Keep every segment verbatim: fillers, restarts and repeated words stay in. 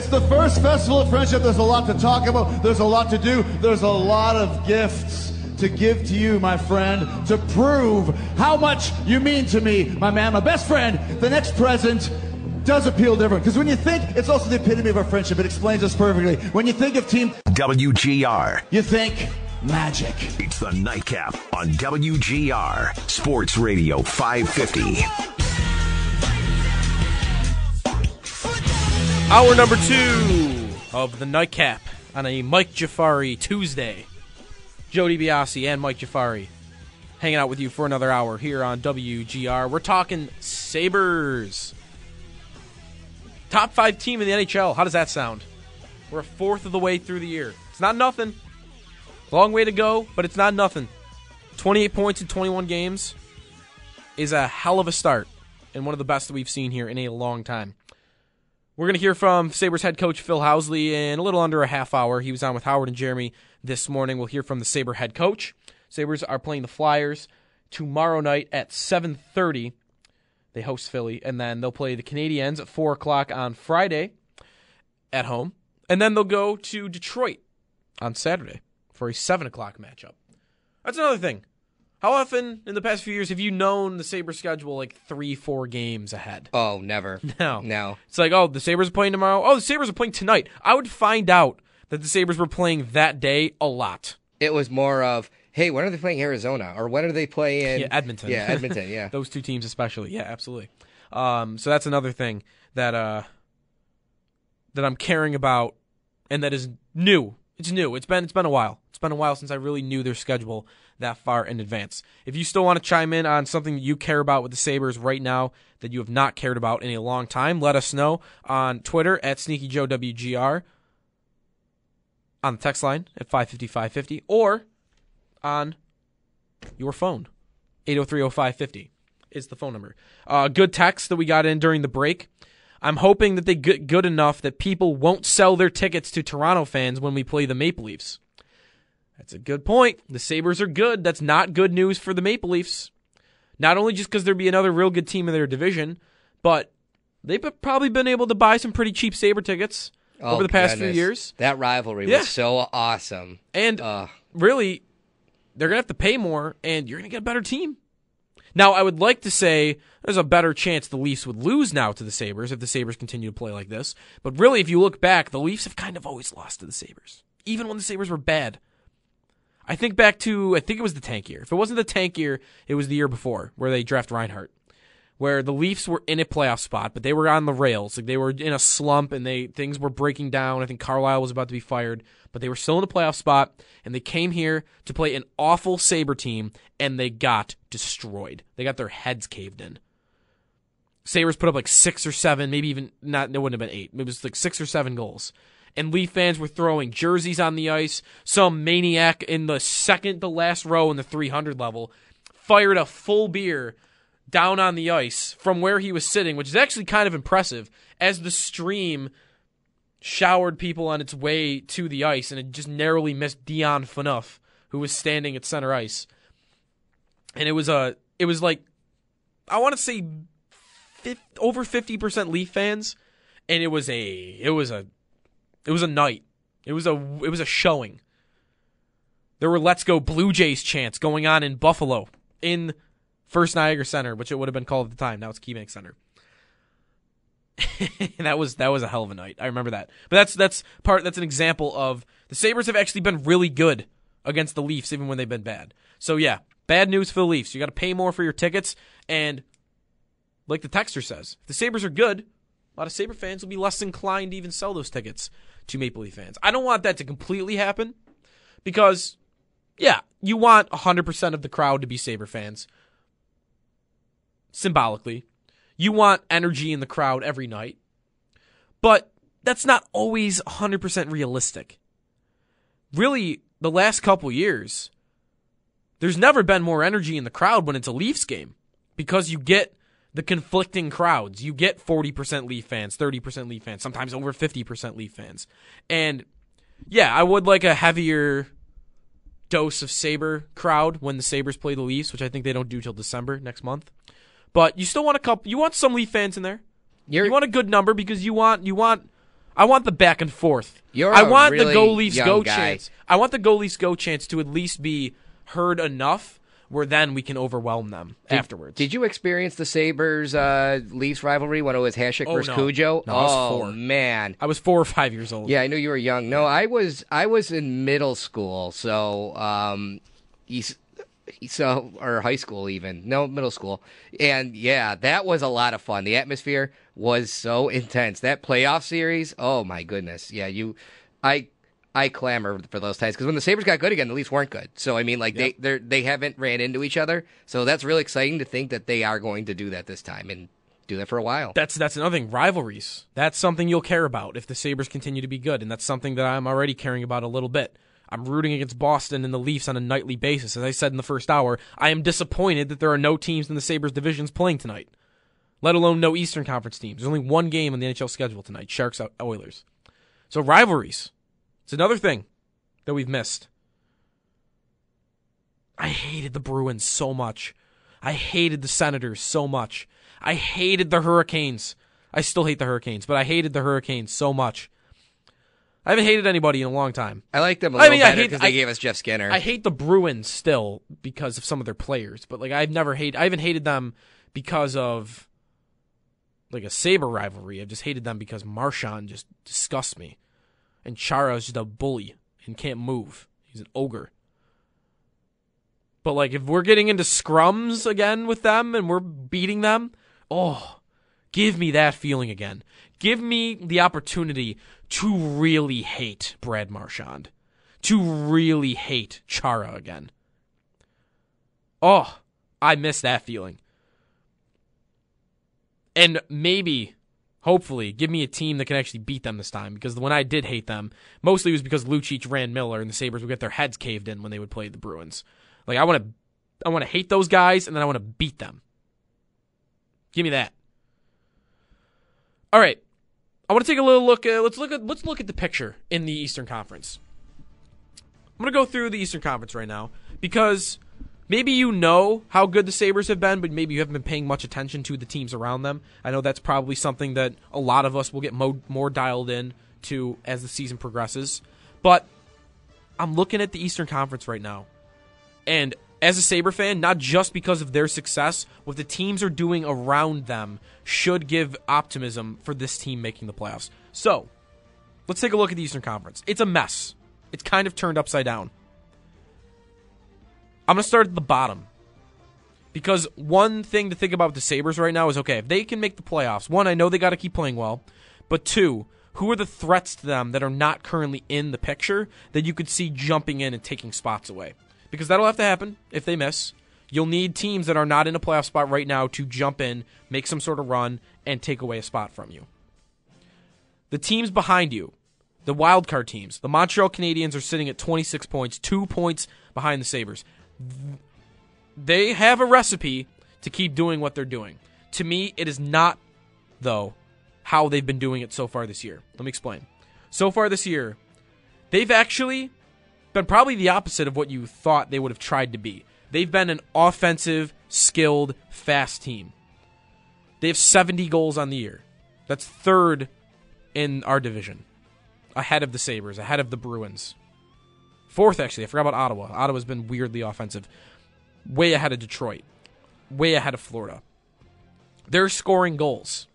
It's the first Festival of Friendship. There's a lot to talk about. There's a lot to do. There's a lot of gifts to give to you, my friend, to prove how much you mean to me, my man, my best friend. The next present does appeal different. Because when you think, it's also the epitome of our friendship. It explains us perfectly. When you think of Team W G R, you think magic. It's the Nightcap on W G R, Sports Radio five fifty. Hour number two of the Nightcap on a Mike Jafari Tuesday. Joe DiBiase and Mike Jafari hanging out with you for another hour here on W G R. We're talking Sabres. Top five team in the N H L. How does that sound? We're a fourth of the way through the year. It's not nothing. Long way to go, but it's not nothing. twenty-eight points in twenty-one games is a hell of a start and one of the best that we've seen here in a long time. We're going to hear from Sabres head coach Phil Housley in a little under a half hour. He was on with Howard and Jeremy this morning. We'll hear from the Sabre head coach. Sabres are playing the Flyers tomorrow night at seven thirty. They host Philly, and then they'll play the Canadiens at four o'clock on Friday at home. And then they'll go to Detroit on Saturday for a seven o'clock matchup. That's another thing. How often in the past few years have you known the Sabres schedule like three, four games ahead? Oh, never. No. No. It's like, oh, the Sabres are playing tomorrow. Oh, the Sabres are playing tonight. I would find out that the Sabres were playing that day a lot. It was more of, hey, when are they playing Arizona? Or when are they playing... Yeah, Edmonton. Yeah, Edmonton, yeah. Those two teams especially. Yeah, absolutely. Um, so that's another thing that uh, that I'm caring about and that is new. It's new. It's been it's been a while. It's been a while since I really knew their schedule that far in advance. If you still want to chime in on something that you care about with the Sabres right now that you have not cared about in a long time, let us know on Twitter at SneakyJoeWGR, on the text line at five fifty, five fifty, or on your phone. eight oh three oh five fifty is the phone number. Uh, good text that we got in during the break. I'm hoping that they get good enough that people won't sell their tickets to Toronto fans when we play the Maple Leafs. That's a good point. The Sabres are good. That's not good news for the Maple Leafs. Not only just because there'd be another real good team in their division, but they've probably been able to buy some pretty cheap Sabre tickets oh, over the past goodness. few years. That rivalry yeah. was so awesome. And uh. really, they're going to have to pay more, and you're going to get a better team. Now, I would like to say there's a better chance the Leafs would lose now to the Sabres if the Sabres continue to play like this. But really, if you look back, the Leafs have kind of always lost to the Sabres, even when the Sabres were bad. I think back to, I think it was the tank year. If it wasn't the tank year, it was the year before where they draft Reinhart, where the Leafs were in a playoff spot, but they were on the rails. Like they were in a slump and they things were breaking down. I think Carlisle was about to be fired, but they were still in the playoff spot, and they came here to play an awful Sabre team, and they got destroyed. They got their heads caved in. Sabres put up like six or seven, maybe even not, it wouldn't have been eight. It was like six or seven goals. And Leaf fans were throwing jerseys on the ice. Some maniac in the second to last row in the three hundred level fired a full beer down on the ice from where he was sitting, which is actually kind of impressive, as the stream showered people on its way to the ice, and it just narrowly missed Dion Phaneuf, who was standing at center ice. And it was a, it was like, I want to say fifty, over fifty percent Leaf fans, and it was a, it was a, It was a night. It was a it was a showing. There were "Let's Go Blue Jays" chants going on in Buffalo in First Niagara Center, which it would have been called at the time. Now it's KeyBank Center. that was that was a hell of a night. I remember that. But that's that's part that's an example of the Sabres have actually been really good against the Leafs even when they've been bad. So yeah, bad news for the Leafs. You got to pay more for your tickets, and like the texter says, if the Sabres are good, a lot of Sabre fans will be less inclined to even sell those tickets to Maple Leaf fans. I don't want that to completely happen because, yeah, you want one hundred percent of the crowd to be Sabre fans. Symbolically. You want energy in the crowd every night. But that's not always one hundred percent realistic. Really, the last couple years, there's never been more energy in the crowd when it's a Leafs game because you get the conflicting crowds. You get forty percent Leaf fans, thirty percent Leaf fans, sometimes over fifty percent Leaf fans. And yeah, I would like a heavier dose of Sabre crowd when the Sabres play the Leafs, which I think they don't do till December next month. But you still want a couple, you want some Leaf fans in there. You're, you want a good number because you want, you want, I want the back and forth. You're I a want really the Go Leafs young Go guy. chance. I want the Go Leafs Go chance to at least be heard enough where then we can overwhelm them Did, afterwards. Did you experience the Sabres uh, Leafs rivalry when it was Hasek Oh, versus no. Cujo? No, I was oh four. man. I was four or five years old. Yeah, I knew you were young. No, I was I was in middle school, so um, he's, so or high school even. No, middle school. And yeah, that was a lot of fun. The atmosphere was so intense. That playoff series, oh my goodness. Yeah, you, I. I clamor for those times because when the Sabres got good again, the Leafs weren't good. So I mean, like Yep. they they they haven't ran into each other. So that's really exciting to think that they are going to do that this time and do that for a while. That's that's another thing. Rivalries. That's something you'll care about if the Sabres continue to be good, and that's something that I'm already caring about a little bit. I'm rooting against Boston and the Leafs on a nightly basis. As I said in the first hour, I am disappointed that there are no teams in the Sabres divisions playing tonight, let alone no Eastern Conference teams. There's only one game on the N H L schedule tonight, Sharks Oilers. So rivalries. It's another thing that we've missed. I hated the Bruins so much. I hated the Senators so much. I hated the Hurricanes. I still hate the Hurricanes, but I hated the Hurricanes so much. I haven't hated anybody in a long time. I like them a I little mean, I better hate- because they I- gave us Jeff Skinner. I hate the Bruins still because of some of their players, but like I've never hated. I haven't hated them because of like a Sabre rivalry. I've just hated them because Marchand just disgusts me. And Chara is just a bully and can't move. He's an ogre. But like, if we're getting into scrums again with them and we're beating them, oh, give me that feeling again. Give me the opportunity to really hate Brad Marchand. To really hate Chara again. Oh, I miss that feeling. And maybe... hopefully, give me a team that can actually beat them this time. Because when I did hate them, mostly it was because Lucic ran Miller and the Sabres would get their heads caved in when they would play the Bruins. Like, I want to I want to hate those guys, and then I want to beat them. Give me that. All right. I want to take a little look. Uh, let's look at let's look at the picture in the Eastern Conference. I'm going to go through the Eastern Conference right now because maybe you know how good the Sabres have been, but maybe you haven't been paying much attention to the teams around them. I know that's probably something that a lot of us will get mo- more dialed in to as the season progresses. But I'm looking at the Eastern Conference right now. And as a Sabre fan, not just because of their success, what the teams are doing around them should give optimism for this team making the playoffs. So, let's take a look at the Eastern Conference. It's a mess. It's kind of turned upside down. I'm going to start at the bottom. Because one thing to think about with the Sabres right now is, okay, if they can make the playoffs, one, I know they got to keep playing well, but two, who are the threats to them that are not currently in the picture that you could see jumping in and taking spots away? Because that'll have to happen if they miss. You'll need teams that are not in a playoff spot right now to jump in, make some sort of run, and take away a spot from you. The teams behind you, the wildcard teams, the Montreal Canadiens are sitting at twenty-six points, two points behind the Sabres. They have a recipe to keep doing what they're doing. To me, it is not, though, how they've been doing it so far this year. Let me explain. So far this year, they've actually been probably the opposite of what you thought they would have tried to be. They've been an offensive, skilled, fast team. They have seventy goals on the year. That's third in our division. Ahead of the Sabres, ahead of the Bruins. Fourth, actually. I forgot about Ottawa. Ottawa's been weirdly offensive. Way ahead of Detroit. Way ahead of Florida. They're scoring goals.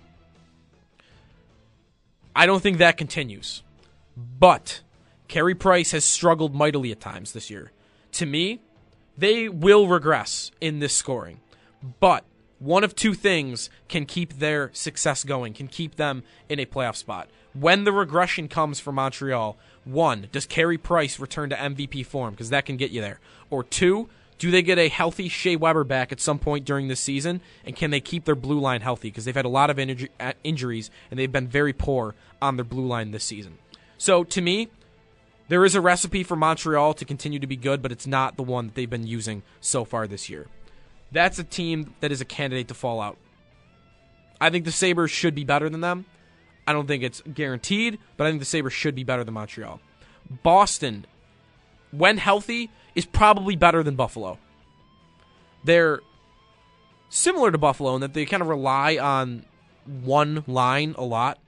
I don't think that continues. But Carey Price has struggled mightily at times this year. To me, they will regress in this scoring. But one of two things can keep their success going, can keep them in a playoff spot. When the regression comes for Montreal, one, does Carey Price return to M V P form? Because that can get you there. Or two, do they get a healthy Shea Weber back at some point during this season? And can they keep their blue line healthy? Because they've had a lot of inju- injuries, and they've been very poor on their blue line this season. So, to me, there is a recipe for Montreal to continue to be good, but it's not the one that they've been using so far this year. That's a team that is a candidate to fall out. I think the Sabres should be better than them. I don't think it's guaranteed, but I think the Sabres should be better than Montreal. Boston, when healthy, is probably better than Buffalo. They're similar to Buffalo in that they kind of rely on one line a lot.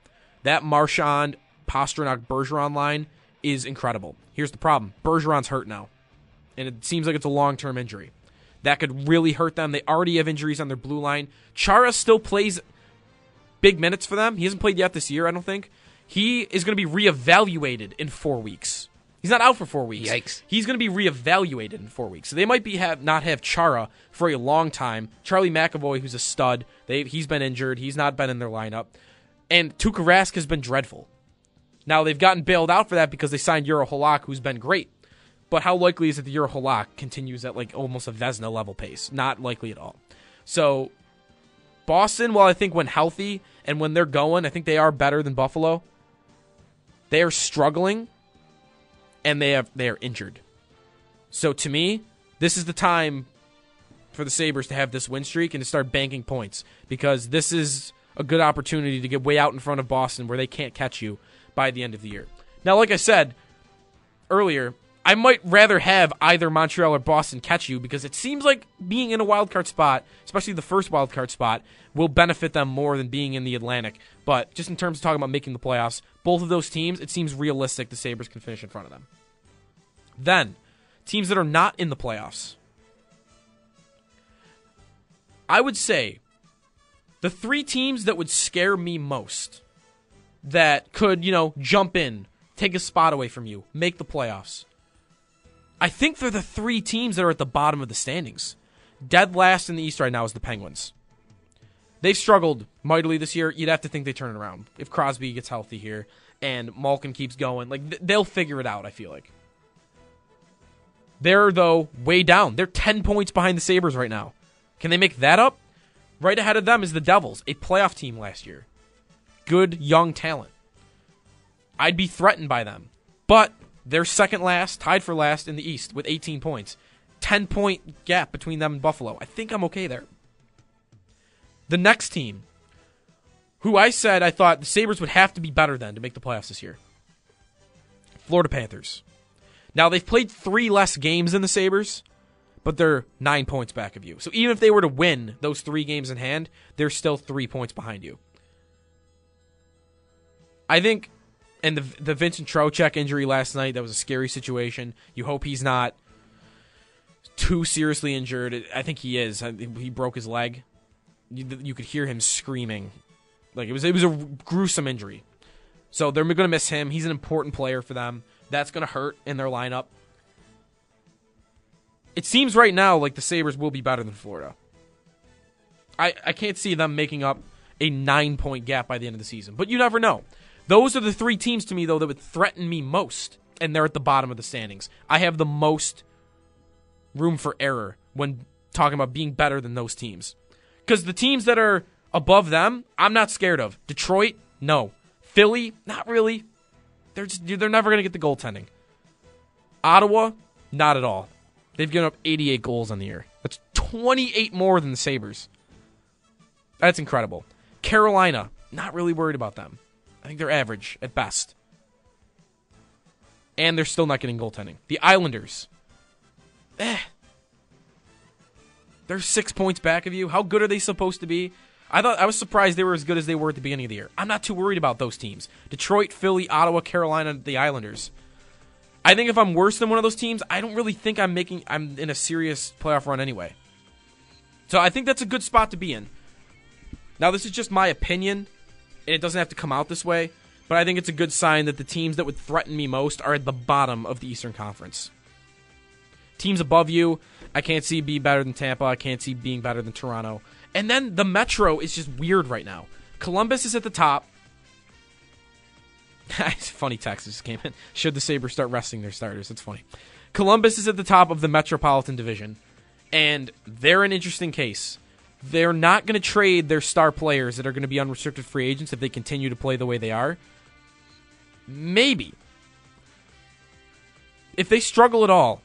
That Marchand, Pasternak, Bergeron line is incredible. Here's the problem. Bergeron's hurt now, and it seems like it's a long-term injury. That could really hurt them. They already have injuries on their blue line. Chara still plays big minutes for them. He hasn't played yet this year, I don't think. He is going to be reevaluated in four weeks. He's not out for four weeks. Yikes. He's going to be reevaluated in four weeks. So they might be have not have Chara for a long time. Charlie McAvoy, who's a stud, they he's been injured. He's not been in their lineup. And Tuukka Rask has been dreadful. Now, they've gotten bailed out for that because they signed Juro Halak, who's been great. But how likely is it that Juro Halak continues at like almost a Vezina level pace? Not likely at all. So, Boston, while I think when healthy and when they're going, I think they are better than Buffalo. They are struggling, and they have they are injured. So to me, this is the time for the Sabres to have this win streak and to start banking points, because this is a good opportunity to get way out in front of Boston where they can't catch you by the end of the year. Now, like I said earlier, I might rather have either Montreal or Boston catch you, because it seems like being in a wild card spot, especially the first wild card spot, will benefit them more than being in the Atlantic. But just in terms of talking about making the playoffs, both of those teams, it seems realistic the Sabres can finish in front of them. Then, teams that are not in the playoffs. I would say the three teams that would scare me most, that could, you know, jump in, take a spot away from you, make the playoffs. I think they're the three teams that are at the bottom of the standings. Dead last in the East right now is the Penguins. They've struggled mightily this year. You'd have to think they turn it around if Crosby gets healthy here and Malkin keeps going. Like th- they'll figure it out, I feel like. They're, though, way down. They're ten points behind the Sabres right now. Can they make that up? Right ahead of them is the Devils, a playoff team last year. Good, young talent. I'd be threatened by them. But they're second last, tied for last in the East with eighteen points. ten-point gap between them and Buffalo. I think I'm okay there. The next team, who I said I thought the Sabres would have to be better than to make the playoffs this year. Florida Panthers. Now, they've played three less games than the Sabres, but they're nine points back of you. So even if they were to win those three games in hand, they're still three points behind you. I think, and the the Vincent Trocheck injury last night, that was a scary situation. You hope he's not too seriously injured. I think he is. He broke his leg. You, you could hear him screaming. Like it was, it was a gruesome injury. So they're going to miss him. He's an important player for them. That's going to hurt in their lineup. It seems right now like the Sabres will be better than Florida. I, I can't see them making up a nine-point gap by the end of the season. But you never know. Those are the three teams to me, though, that would threaten me most, and they're at the bottom of the standings. I have the most room for error when talking about being better than those teams. Because the teams that are above them, I'm not scared of. Detroit, no. Philly, not really. They're just, they're never going to get the goaltending. Ottawa, not at all. They've given up eighty-eight goals on the year. That's twenty-eight more than the Sabres. That's incredible. Carolina, not really worried about them. I think they're average at best. And they're still not getting goaltending. The Islanders, eh. They're six points back of you. How good are they supposed to be? I thought I was surprised they were as good as they were at the beginning of the year. I'm not too worried about those teams. Detroit, Philly, Ottawa, Carolina, the Islanders. I think if I'm worse than one of those teams, I don't really think I'm making I'm in a serious playoff run anyway. So I think that's a good spot to be in. Now, this is just my opinion, and it doesn't have to come out this way, but I think it's a good sign that the teams that would threaten me most are at the bottom of the Eastern Conference. Teams above you, I can't see being better than Tampa. I can't see being better than Toronto. And then the Metro is just weird right now. Columbus is at the top. It's funny text just came in. Should the Sabres start resting their starters? It's funny. Columbus is at the top of the Metropolitan Division, and they're an interesting case. They're not going to trade their star players that are going to be unrestricted free agents if they continue to play the way they are. Maybe. If they struggle at all,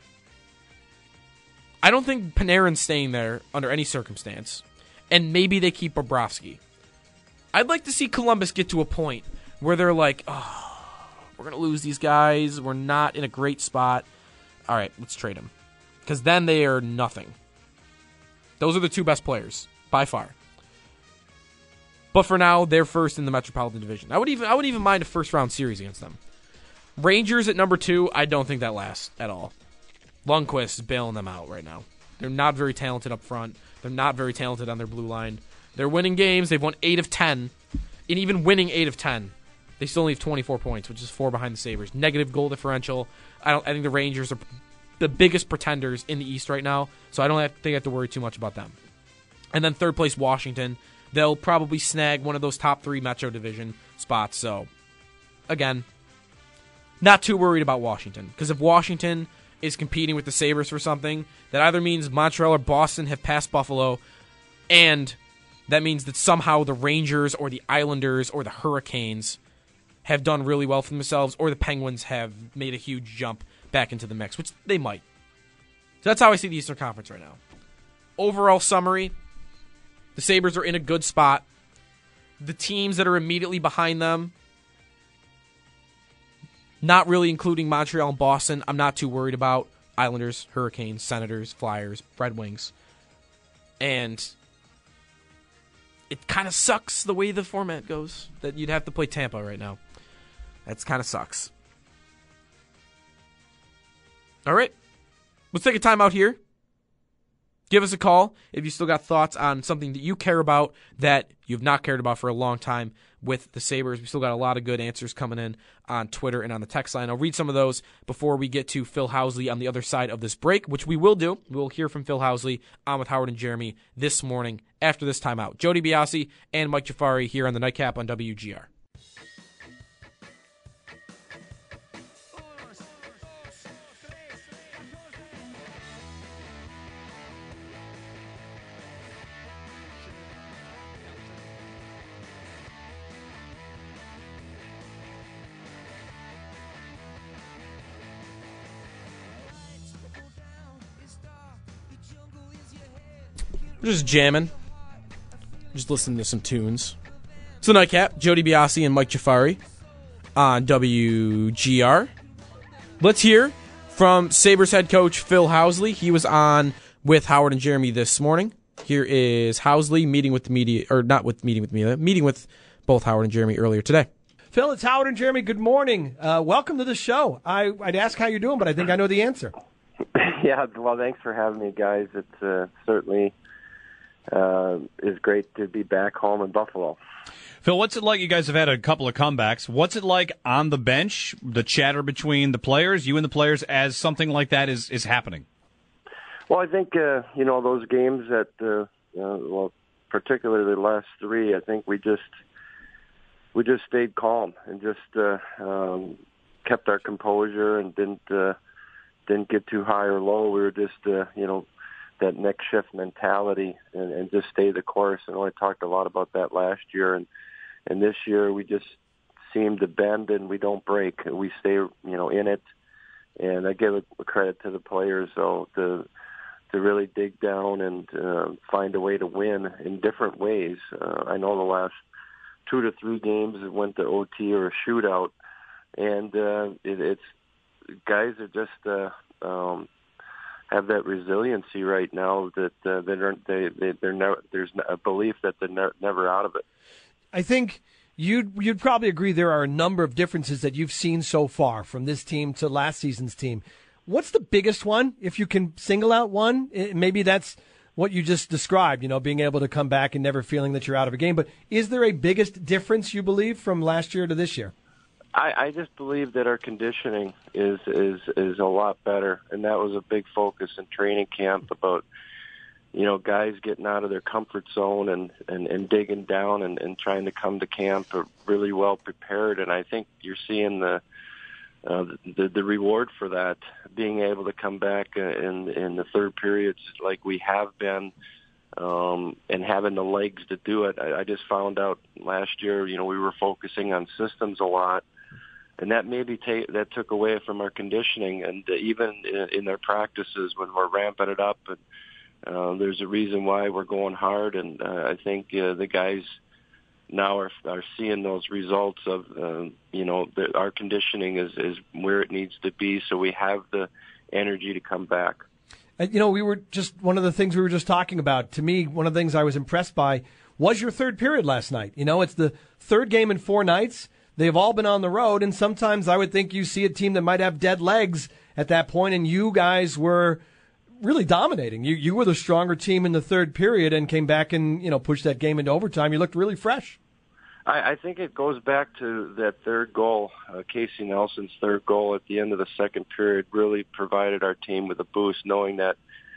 I don't think Panarin's staying there under any circumstance. And maybe they keep Bobrovsky. I'd like to see Columbus get to a point where they're like, oh, we're going to lose these guys. We're not in a great spot. All right, let's trade them. Because then they are nothing. Those are the two best players, by far. But for now, they're first in the Metropolitan Division. I would even I would even mind a first-round series against them. Rangers at number two, I don't think that lasts at all. Lundqvist is bailing them out right now. They're not very talented up front. They're not very talented on their blue line. They're winning games. They've won eight of ten. And even winning eight of ten, they still only have twenty-four points, which is four behind the Sabres. Negative goal differential. I don't. I think the Rangers are the biggest pretenders in the East right now, so I don't have, think I have to worry too much about them. And then third place, Washington. They'll probably snag one of those top three Metro Division spots. So, again, not too worried about Washington. Because if Washington is competing with the Sabres for something, that either means Montreal or Boston have passed Buffalo, and that means that somehow the Rangers or the Islanders or the Hurricanes have done really well for themselves, or the Penguins have made a huge jump back into the mix, which they might. So that's how I see the Eastern Conference right now. Overall summary, the Sabres are in a good spot. The teams that are immediately behind them, not really including Montreal and Boston, I'm not too worried about. Islanders, Hurricanes, Senators, Flyers, Red Wings. And it kind of sucks the way the format goes, that you'd have to play Tampa right now. That's kind of sucks. All right. Let's take a time out here. Give us a call if you still got thoughts on something that you care about that you've not cared about for a long time with the Sabres. We still got a lot of good answers coming in on Twitter and on the text line. I'll read some of those before we get to Phil Housley on the other side of this break, which we will do. We'll hear from Phil Housley on with Howard and Jeremy this morning after this timeout. Joe DiBiase and Mike Jafari here on the Nightcap on W G R. We're just jamming. Just listening to some tunes. It's the Nightcap, Joe DiBiase and Mike Jafari on W G R. Let's hear from Sabres head coach Phil Housley. He was on with Howard and Jeremy this morning. Here is Housley meeting with the media, or not with meeting with media, meeting with both Howard and Jeremy earlier today. Phil, it's Howard and Jeremy. Good morning. Uh, welcome to the show. I, I'd ask how you're doing, but I think I know the answer. Yeah, well, thanks for having me, guys. It's uh, certainly uh, is great to be back home in Buffalo. Phil, what's it like? You guys have had a couple of comebacks. What's it like on the bench, the chatter between the players, you and the players, as something like that is, is happening? Well, I think, uh, you know, those games that, uh, uh, well, particularly the last three, I think we just we just stayed calm and just uh, um, kept our composure and didn't uh, didn't get too high or low. We were just, uh, you know, that next shift mentality and, and just stay the course. And I talked a lot about that last year, and and this year we just seem to bend and we don't break. We stay, you know, in it. And I give a credit to the players, though, to to really dig down and uh, find a way to win in different ways. Uh, I know the last two to three games it went to O T or a shootout, and uh, it, it's guys are just uh, um, have that resiliency right now that uh, they're they, they they're never, there's a belief that they're ne- never out of it. I think you'd you'd probably agree there are a number of differences that you've seen so far from this team to last season's team. What's the biggest one, if you can single out one? Maybe that's what you just described, you know, being able to come back and never feeling that you're out of a game. But is there a biggest difference, you believe, from last year to this year? I, I just believe that our conditioning is, is, is a lot better, and that was a big focus in training camp about, you know, guys getting out of their comfort zone and, and, and digging down and, and trying to come to camp really well prepared. And I think you're seeing the Uh, the, the reward for that, being able to come back in in the third periods like we have been, um, and having the legs to do it. I, I just found out last year, you know, we were focusing on systems a lot, and that maybe ta- that took away from our conditioning. And uh, even in, in their practices, when we're ramping it up, and uh, there's a reason why we're going hard. And uh, I think uh, the guys now are are seeing those results of, uh, you know, the, our conditioning is, is where it needs to be, so we have the energy to come back. Uh, you know, we were just, one of the things we were just talking about, to me, one of the things I was impressed by was your third period last night. You know, it's the third game in four nights. They've all been on the road, and sometimes I would think you see a team that might have dead legs at that point, and you guys were really dominating. You you were the stronger team in the third period and came back and, you know, pushed that game into overtime. You looked really fresh. I, I think it goes back to that third goal. Uh, Casey Nelson's third goal at the end of the second period really provided our team with a boost, knowing that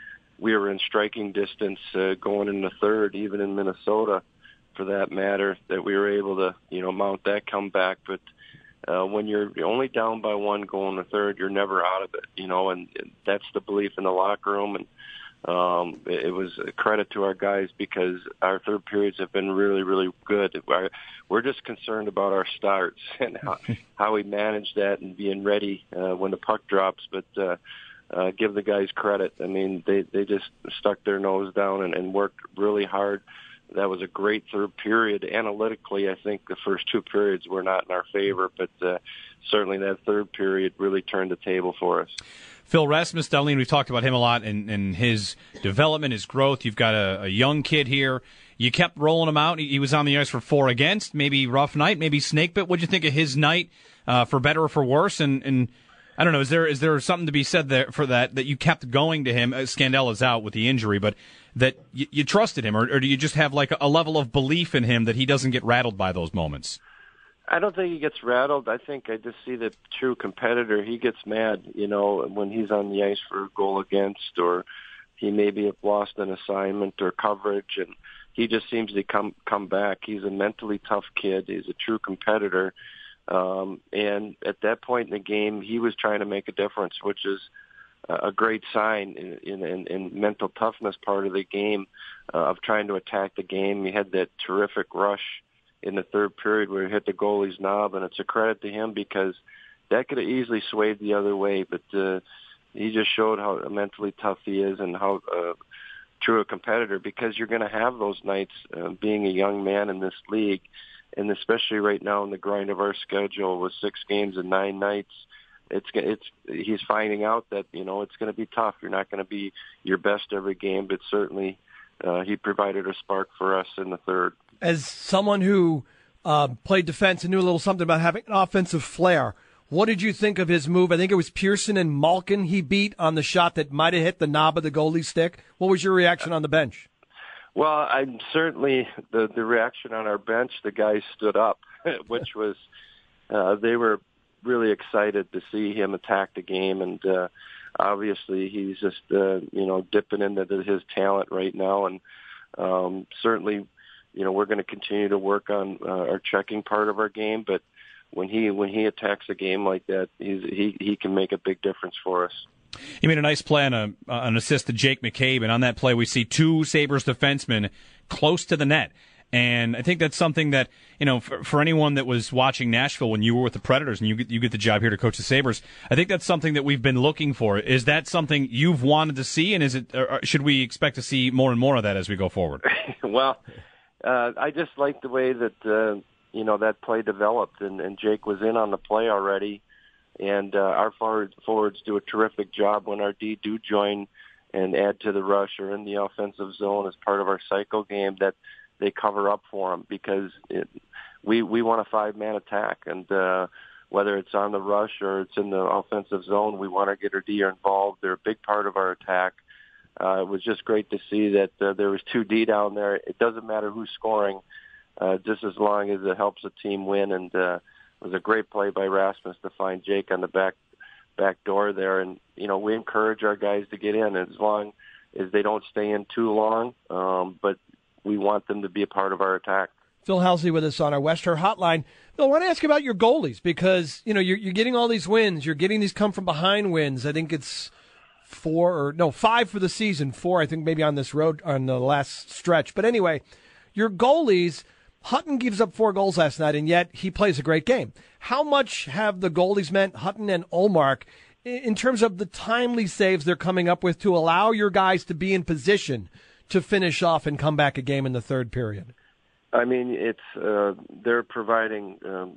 we were in striking distance uh, going into third, even in Minnesota, for that matter, that we were able to, you know, mount that comeback. But uh, when you're only down by one going to third, you're never out of it, you know, and that's the belief in the locker room. And um, it was a credit to our guys because our third periods have been really, really good. We're just concerned about our starts and how, how we manage that and being ready uh, when the puck drops. But uh, uh, give the guys credit. I mean, they, they just stuck their nose down and, and worked really hard. That was a great third period. Analytically, I think the first two periods were not in our favor, but uh, certainly that third period really turned the table for us. Phil, Rasmus Dahlin, we've talked about him a lot and, and his development, his growth. You've got a, a young kid here. You kept rolling him out. He, he was on the ice for four against, maybe rough night, maybe snake bit. What'd you think of his night, uh, for better or for worse? And, and I don't know, is there is there something to be said there for that, that you kept going to him? Uh, Scandella's out with the injury, but that you, you trusted him, or, or do you just have like a, a level of belief in him that he doesn't get rattled by those moments? I don't think he gets rattled. I think I just see the true competitor. He gets mad, you know, when he's on the ice for a goal against, or he maybe have lost an assignment or coverage, and he just seems to come come back. He's a mentally tough kid. He's a true competitor. Um, and at that point in the game, he was trying to make a difference, which is a great sign in, in, in mental toughness part of the game, uh, of trying to attack the game. He had that terrific rush in the third period where he hit the goalie's knob, and it's a credit to him because that could have easily swayed the other way, but uh, he just showed how mentally tough he is and how uh, true a competitor, because you're going to have those nights uh, being a young man in this league, and especially right now in the grind of our schedule with six games and nine nights. It's it's he's finding out that, you know, it's going to be tough. You're not going to be your best every game, but certainly uh, he provided a spark for us in the third. As someone who uh, played defense and knew a little something about having an offensive flair, what did you think of his move? I think it was Pearson and Malkin he beat on the shot that might have hit the knob of the goalie's stick. What was your reaction on the bench? Well, I'm certainly the the reaction on our bench. The guys stood up, which was uh, they were really excited to see him attack the game, and uh, obviously he's just uh, you know dipping into his talent right now, and um, certainly you know we're going to continue to work on uh, our checking part of our game, but when he when he attacks a game like that, he's, he he can make a big difference for us. He made a nice play on a, uh, an assist to Jake McCabe, and on that play we see two Sabres defensemen close to the net. And I think that's something that, you know, for, for anyone that was watching Nashville when you were with the Predators and you get, you get the job here to coach the Sabres, I think that's something that we've been looking for. Is that something you've wanted to see, and is it, or should we expect to see more and more of that as we go forward? Well, uh, I just like the way that, uh, you know, that play developed, and, and Jake was in on the play already. And uh, our forwards, forwards do a terrific job when our D do join and add to the rush or in the offensive zone as part of our cycle game, that they cover up for them, because it, we we want a five-man attack. And uh, whether it's on the rush or it's in the offensive zone, we want to get our D involved. They're a big part of our attack. Uh, it was just great to see that uh, there was two D down there. It doesn't matter who's scoring, uh, just as long as it helps the team win. And uh, it was a great play by Rasmus to find Jake on the back back door there. And, you know, we encourage our guys to get in as long as they don't stay in too long, um, but we want them to be a part of our attack. Phil Halsey with us on our Western Hotline. Phil, I want to ask you about your goalies, because, you know, you're, you're getting all these wins. You're getting these come-from-behind wins. I think it's four or, no, five for the season. Four, I think, maybe on this road, on the last stretch. But anyway, your goalies, Hutton gives up four goals last night, and yet he plays a great game. How much have the goalies meant, Hutton and Ullmark, in terms of the timely saves they're coming up with to allow your guys to be in position to finish off and come back a game in the third period? I mean, it's uh, they're providing um,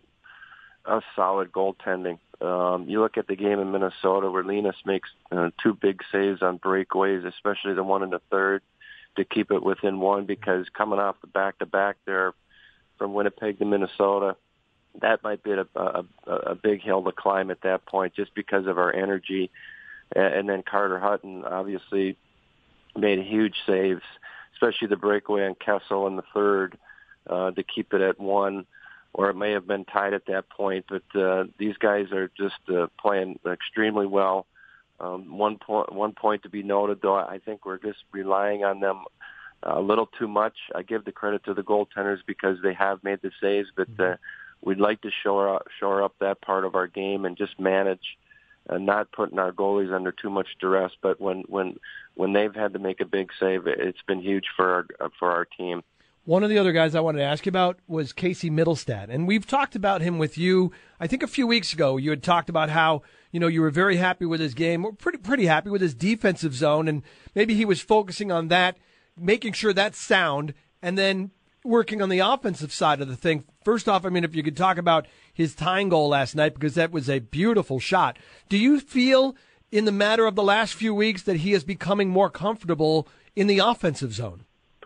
us solid goaltending. Um, you look at the game in Minnesota where Linus makes uh, two big saves on breakaways, especially the one in the third. to keep it within one, because coming off the back-to-back there from Winnipeg to Minnesota, that might be a, a, a big hill to climb at that point just because of our energy. And then Carter Hutton obviously made huge saves, especially the breakaway on Kessel in the third uh, to keep it at one, or it may have been tied at that point. But uh, these guys are just uh, playing extremely well. Um, one point, one point to be noted, though, I think we're just relying on them a little too much. I give the credit to the goaltenders because they have made the saves, but uh, we'd like to shore up, shore up that part of our game and just manage, uh, not putting our goalies under too much duress. But when when when they've had to make a big save, it's been huge for our, for our team. One of the other guys I wanted to ask you about was Casey Middlestad, and we've talked about him with you. I think a few weeks ago you had talked about how, you know, you were very happy with his game, or pretty pretty happy with his defensive zone, and maybe he was focusing on that, making sure that's sound, and then working on the offensive side of the thing. First off, I mean, if you could talk about his tying goal last night, because that was a beautiful shot. Do you feel in the matter of the last few weeks that he is becoming more comfortable in the offensive zone?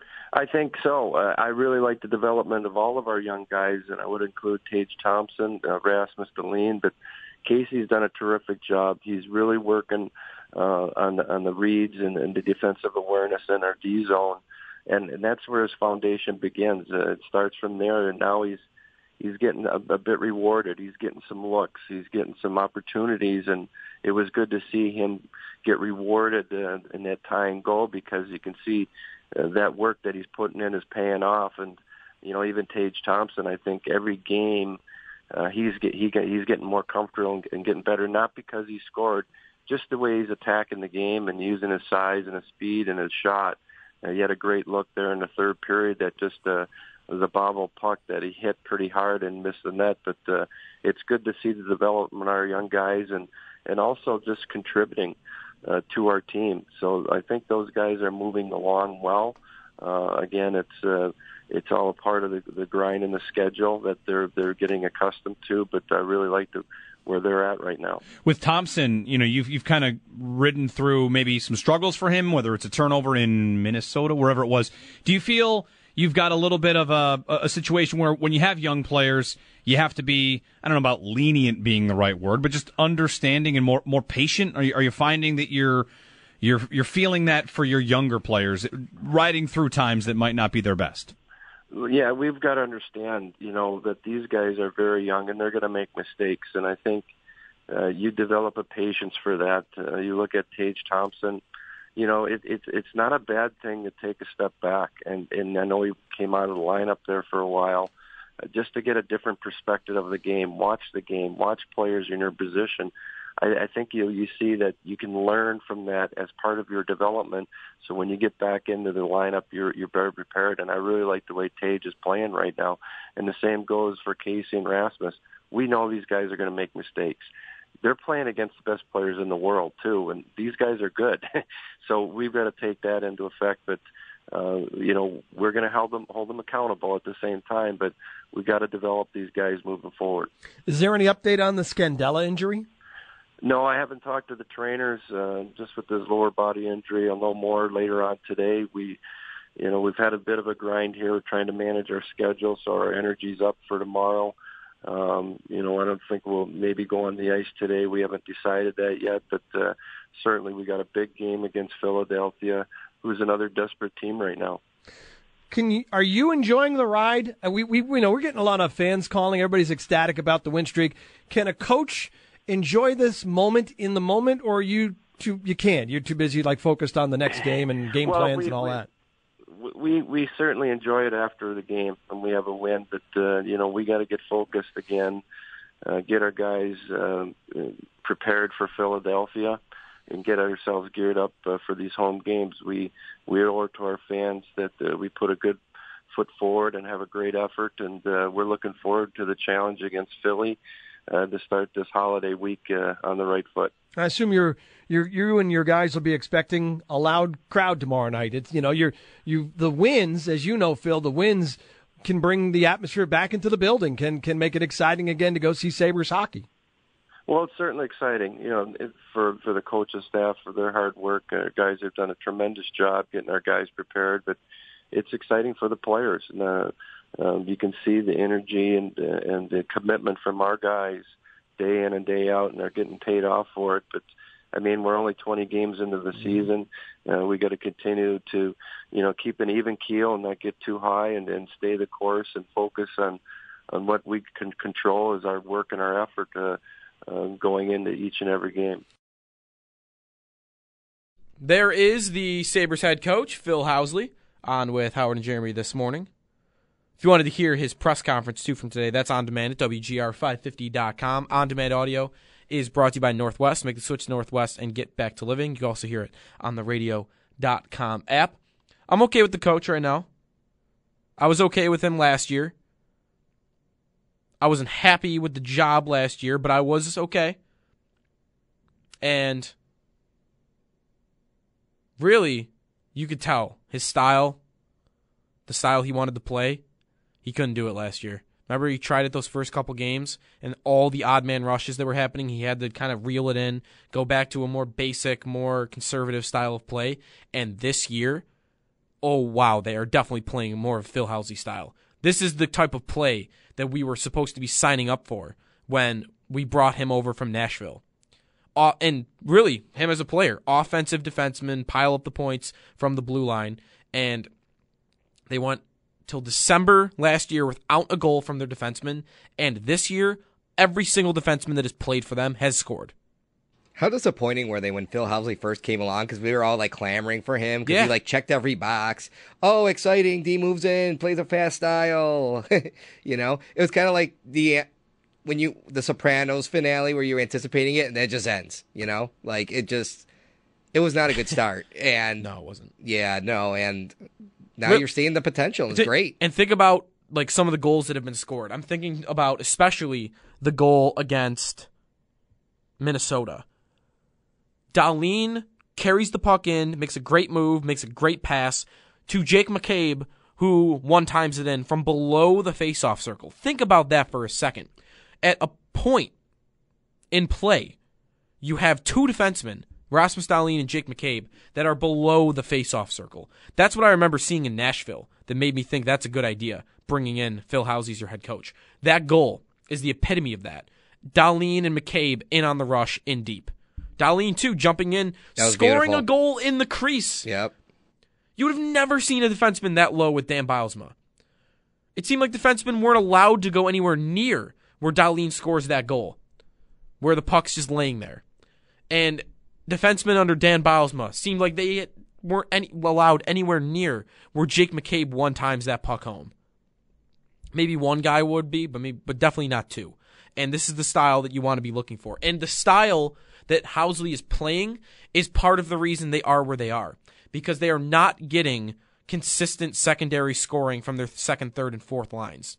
I think so. Uh, I really like the development of all of our young guys, and I would include Tage Thompson, uh, Rasmus Dahlin, but Casey's done a terrific job. He's really working uh, on, the, on the reads and, and the defensive awareness in our D zone, and, and that's where his foundation begins. Uh, it starts from there, and now he's he's getting a, a bit rewarded. He's getting some looks. He's getting some opportunities, and it was good to see him get rewarded uh, in that tying goal, because you can see Uh, that work that he's putting in is paying off. And, you know, even Tage Thompson, I think every game uh, he's get, he get, he's getting more comfortable and, and getting better, not because he scored, just the way he's attacking the game and using his size and his speed and his shot. Uh, he had a great look there in the third period that just uh, was a bobble puck that he hit pretty hard and missed the net. But uh, it's good to see the development of our young guys, and, and also just contributing Uh, to our team. So I think those guys are moving along well. Uh, again, it's uh, it's all a part of the, the grind and the schedule that they're they're getting accustomed to. But I really like the, where they're at right now. With Thompson, you know, you've you've kind of ridden through maybe some struggles for him, whether it's a turnover in Minnesota, wherever it was. Do you feel you've got a little bit of a, a situation where when you have young players, you have to be, I don't know about lenient being the right word, but just understanding and more more patient? Are you, are you finding that you're you're you're feeling that for your younger players, riding through times that might not be their best? Yeah, we've got to understand, you know, that these guys are very young and they're going to make mistakes, and I think uh, you develop a patience for that. Uh, you look at Tage Thompson. You know, it, it, it's not a bad thing to take a step back, and, and I know he came out of the lineup there for a while, uh, just to get a different perspective of the game, watch the game, watch players in your position. I, I think you you see that you can learn from that as part of your development, so when you get back into the lineup, you're you're better prepared, and I really like the way Tage is playing right now, and the same goes for Casey and Rasmus. We know these guys are going to make mistakes. They're playing against the best players in the world, too, and these guys are good. So we've got to take that into effect. But, uh, you know, we're going to hold them, hold them accountable at the same time, but we've got to develop these guys moving forward. Is there any update on the Scandella injury? No, I haven't talked to the trainers. Uh, just with his lower body injury, I'll know more later on today. We, you know, we've had a bit of a grind here. We're trying to manage our schedule, so our energy's up for tomorrow. Um, you know, I don't think we'll maybe go on the ice today. We haven't decided that yet, but uh, certainly we got a big game against Philadelphia, who's another desperate team right now. Can you, are you enjoying the ride? Uh, we, we, we know we're getting a lot of fans calling. Everybody's ecstatic about the win streak. Can a coach enjoy this moment in the moment, or are you too, you can't? You're too busy, like focused on the next game and game well, plans we, and all we, that. We we certainly enjoy it after the game when we have a win, but uh, you know, we got to get focused again, uh, get our guys uh, prepared for Philadelphia, and get ourselves geared up uh, for these home games. We we owe it to our fans that uh, we put a good foot forward and have a great effort, and uh, we're looking forward to the challenge against Philly uh, to start this holiday week uh, on the right foot. I assume you're, you're, you and your guys will be expecting a loud crowd tomorrow night. It's, you know, you're, you, the wins, as you know, Phil, the wins can bring the atmosphere back into the building, can, can make it exciting again to go see Sabres hockey. Well, it's certainly exciting, you know, it, for for the coaching staff, for their hard work. Uh, guys have done a tremendous job getting our guys prepared, but it's exciting for the players. And, uh, um, you can see the energy and uh, and the commitment from our guys day in and day out, and they're getting paid off for it. But I mean, we're only twenty games into the season. Uh, we got to continue to, you know, keep an even keel and not get too high, and, and stay the course and focus on on what we can control as our work and our effort. Uh, Uh, going into each and every game. There is the Sabres head coach, Phil Housley, on with Howard and Jeremy this morning. If you wanted to hear his press conference, too, from today, that's on demand at W G R five fifty dot com. On-demand audio is brought to you by Northwest. Make the switch to Northwest and get back to living. You can also hear it on the radio dot com app. I'm okay with the coach right now. I was okay with him last year. I wasn't happy with the job last year, but I was okay. And really, you could tell his style, the style he wanted to play, he couldn't do it last year. Remember, he tried it those first couple games, and all the odd man rushes that were happening, he had to kind of reel it in, go back to a more basic, more conservative style of play. And this year, oh wow, they are definitely playing more of Phil Housley style. This is the type of play that we were supposed to be signing up for when we brought him over from Nashville. Uh, and really, him as a player, offensive defenseman, pile up the points from the blue line. And they went till December last year without a goal from their defenseman. And this year, every single defenseman that has played for them has scored. How disappointing were they when Phil Housley first came along? Because we were all like clamoring for him because Yeah. he like checked every box. Oh, exciting! D moves in, plays a fast style. You know, it was kind of like the when you the Sopranos finale where you were anticipating it and then it just ends. You know, like it just it was not a good start. And No, it wasn't. yeah, no, and now Well, you're seeing the potential. It's Thi- great. And think about like some of the goals that have been scored. I'm thinking about especially the goal against Minnesota. Dahlin carries the puck in, makes a great move, makes a great pass to Jake McCabe, who one-times it in from below the face-off circle. Think about that for a second. At a point in play, you have two defensemen, Rasmus Dahlin and Jake McCabe, that are below the face-off circle. That's what I remember seeing in Nashville that made me think that's a good idea, bringing in Phil Housley as your head coach. That goal is the epitome of that. Dahlin and McCabe in on the rush, in deep. Dahlin, too, jumping in, That was scoring beautiful. a goal in the crease. Yep. You would have never seen a defenseman that low with Dan Bylsma. It seemed like defensemen weren't allowed to go anywhere near where Dahlin scores that goal, where the puck's just laying there. And defensemen under Dan Bylsma seemed like they weren't any, allowed anywhere near where Jake McCabe one times that puck home. Maybe one guy would be, but maybe, but definitely not two. And this is the style that you want to be looking for. And the style that Housley is playing is part of the reason they are where they are. Because they are not getting consistent secondary scoring from their second, third, and fourth lines.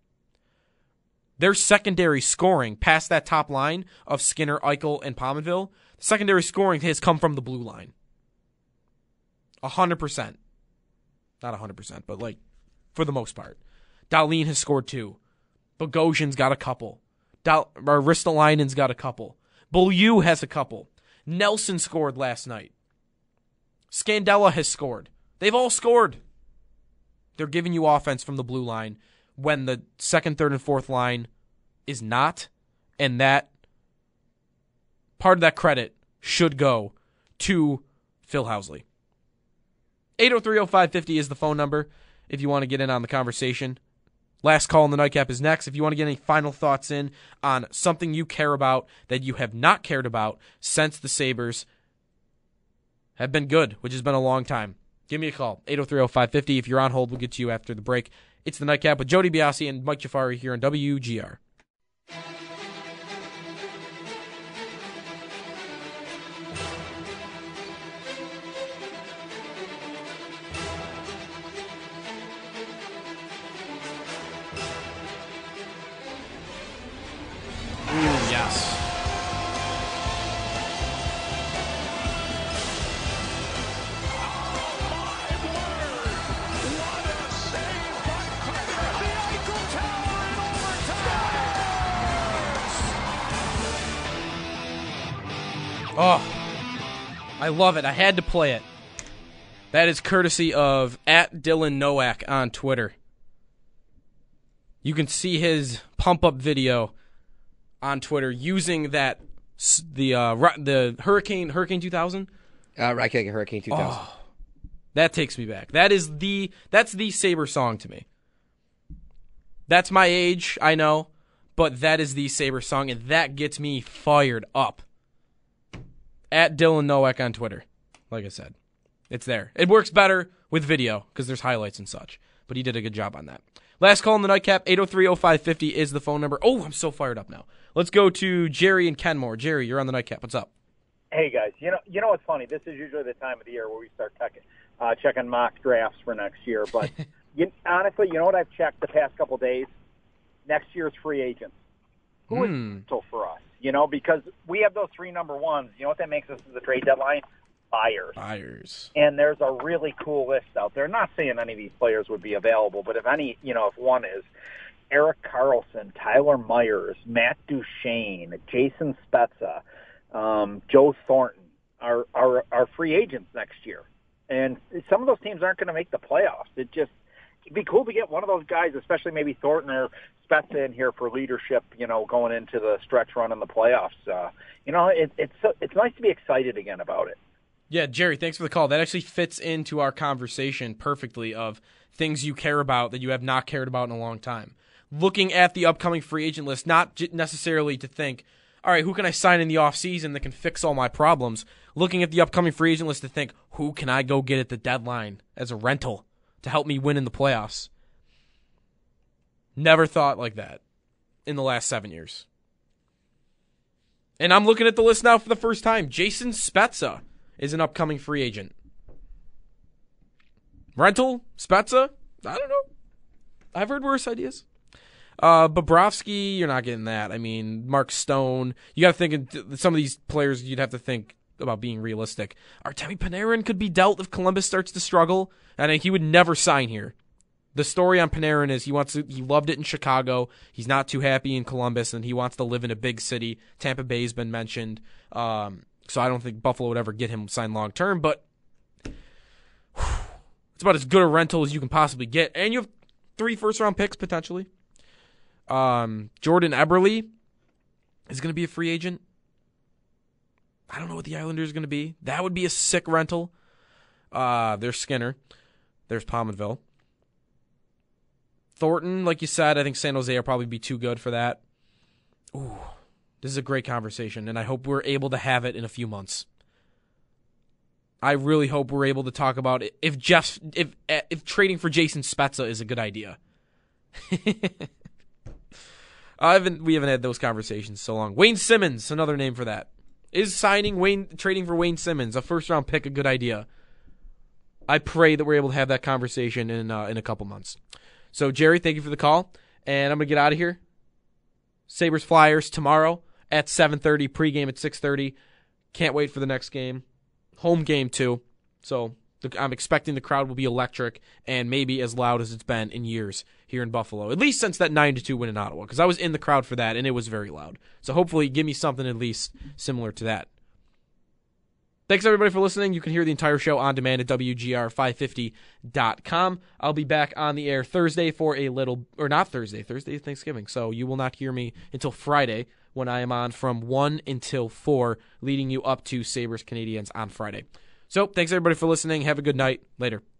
Their secondary scoring past that top line of Skinner, Eichel, and Pominville, secondary scoring has come from the blue line. A hundred percent. Not a hundred percent, but like for the most part. Dahlin has scored two. Bogosian's got a couple. Dal- or Ristolainen's got a couple. Beaulieu has a couple. Nelson scored last night. Scandella has scored. They've all scored. They're giving you offense from the blue line when the second, third, and fourth line is not. And that part of that credit should go to Phil Housley. eight oh three oh five fifty is the phone number if you want to get in on the conversation. Last call in the nightcap is next. If you want to get any final thoughts in on something you care about that you have not cared about since the Sabres have been good, which has been a long time, give me a call. eight oh three oh five fifty. If you're on hold, we'll get to you after the break. It's the nightcap with Jody Biasi and Mike Jafari here on W G R. Ooh, yes. Oh, I love it. I had to play it. That is courtesy of at Dylan Nowak on Twitter. You can see his pump-up video on Twitter using that the uh, the Hurricane Hurricane two thousand. Uh, right, Hurricane two thousand. Oh, that takes me back. That is the that's the Sabre song to me. That's my age, I know, but that is the Sabre song, and that gets me fired up. At Dylan Nowak on Twitter, like I said. It's there. It works better with video because there's highlights and such, but he did a good job on that. Last call in the nightcap, eight oh three oh five five oh is the phone number. Oh, I'm so fired up now. Let's go to Jerry and Kenmore. Jerry, you're on the nightcap. What's up? Hey, guys. You know, you know what's funny? This is usually the time of the year where we start checking, uh, checking mock drafts for next year. But you, honestly, you know what I've checked the past couple days? Next year's free agents. Who is Hmm. vital for us? You know, because we have those three number ones. You know what that makes us as the trade deadline? Buyers. Buyers. And there's a really cool list out there. Not saying any of these players would be available, but if any, you know, if one is Erik Karlsson, Tyler Myers, Matt Duchene, Jason Spezza, um, Joe Thornton are, are are free agents next year. And some of those teams aren't going to make the playoffs. It just it'd be cool to get one of those guys, especially maybe Thornton or Spezza in here for leadership, you know, going into the stretch run in the playoffs. Uh, you know, it, it's it's nice to be excited again about it. Yeah, Jerry, thanks for the call. That actually fits into our conversation perfectly of things you care about that you have not cared about in a long time. Looking at the upcoming free agent list, not j- necessarily to think, all right, who can I sign in the offseason that can fix all my problems? Looking at the upcoming free agent list to think, who can I go get at the deadline as a rental to help me win in the playoffs? Never thought like that in the last seven years. And I'm looking at the list now for the first time. Jason Spezza is an upcoming free agent. Rental? Spezza? I don't know. I've heard worse ideas. Uh, Bobrovsky, you're not getting that. I mean, Mark Stone. You got to think of some of these players. You'd have to think about being realistic. Artemi Panarin could be dealt if Columbus starts to struggle. I think he would never sign here. The story on Panarin is he wants to, he loved it in Chicago. He's not too happy in Columbus, and he wants to live in a big city. Tampa Bay's been mentioned. Um, so I don't think Buffalo would ever get him signed long term, but whew, it's about as good a rental as you can possibly get. And you have three first round picks potentially. Um, Jordan Eberle is going to be a free agent. I don't know what the Islanders are going to be. That would be a sick rental. Uh, there's Skinner. There's Pominville. Thornton, like you said, I think San Jose will probably be too good for that. Ooh, this is a great conversation, and I hope we're able to have it in a few months. I really hope we're able to talk about it. If Jeff, if if trading for Jason Spezza is a good idea. I haven't we haven't had those conversations so long. Wayne Simmons, another name for that. Is signing Wayne trading for Wayne Simmons, a first round pick, a good idea? I pray that we're able to have that conversation in uh, in a couple months. So, Jerry, thank you for the call, and I'm going to get out of here. Sabres Flyers tomorrow at seven thirty, pregame at six thirty. Can't wait for the next game. Home game, too. So, the, I'm expecting the crowd will be electric and maybe as loud as it's been in years here in Buffalo, at least since that nine to two win in Ottawa, because I was in the crowd for that, and it was very loud. So, hopefully, give me something at least similar to that. Thanks, everybody, for listening. You can hear the entire show on demand at W G R five fifty dot com. I'll be back on the air Thursday for a little, or not Thursday, Thursday is Thanksgiving, so you will not hear me until Friday when I am on from one until four, leading you up to Sabres Canadiens on Friday. So, thanks, everybody, for listening. Have a good night. Later.